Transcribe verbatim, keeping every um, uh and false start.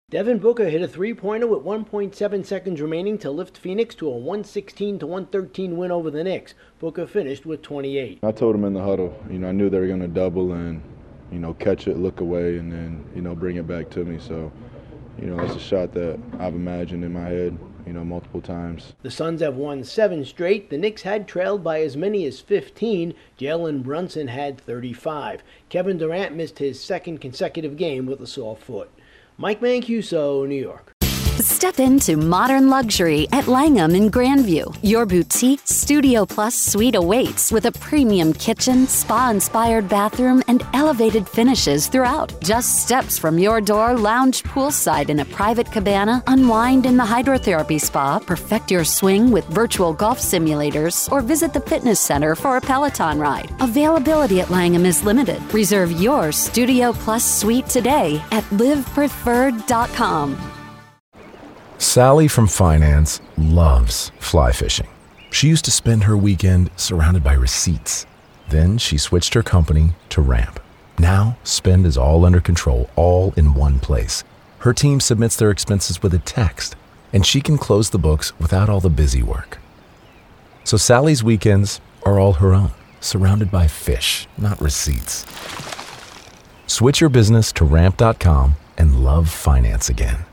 Devin Booker hit a three-pointer with one point seven seconds remaining to lift Phoenix to a one sixteen to one thirteen win over the Knicks. Booker finished with twenty-eight. I told him in the huddle, you know, I knew they were going to double and, you know, catch it, look away, and then, you know, bring it back to me. So, you know, it's a shot that I've imagined in my head, you know, multiple times. The Suns have won seven straight. The Knicks had trailed by as many as fifteen. Jalen Brunson had thirty-five. Kevin Durant missed his second consecutive game with a sore foot. Mike Mancuso, New York. Step into modern luxury at Langham in Grandview. Your boutique Studio Plus suite awaits with a premium kitchen, spa-inspired bathroom, and elevated finishes throughout. Just steps from your door, lounge poolside in a private cabana, unwind in the hydrotherapy spa, perfect your swing with virtual golf simulators, or visit the fitness center for a Peloton ride. Availability at Langham is limited. Reserve your Studio Plus suite today at live preferred dot com. Sally from finance loves fly fishing. She used to spend her weekend surrounded by receipts. Then she switched her company to Ramp. Now, spend is all under control, all in one place. Her team submits their expenses with a text, and she can close the books without all the busy work. So Sally's weekends are all her own, surrounded by fish, not receipts. Switch your business to ramp dot com and love finance again.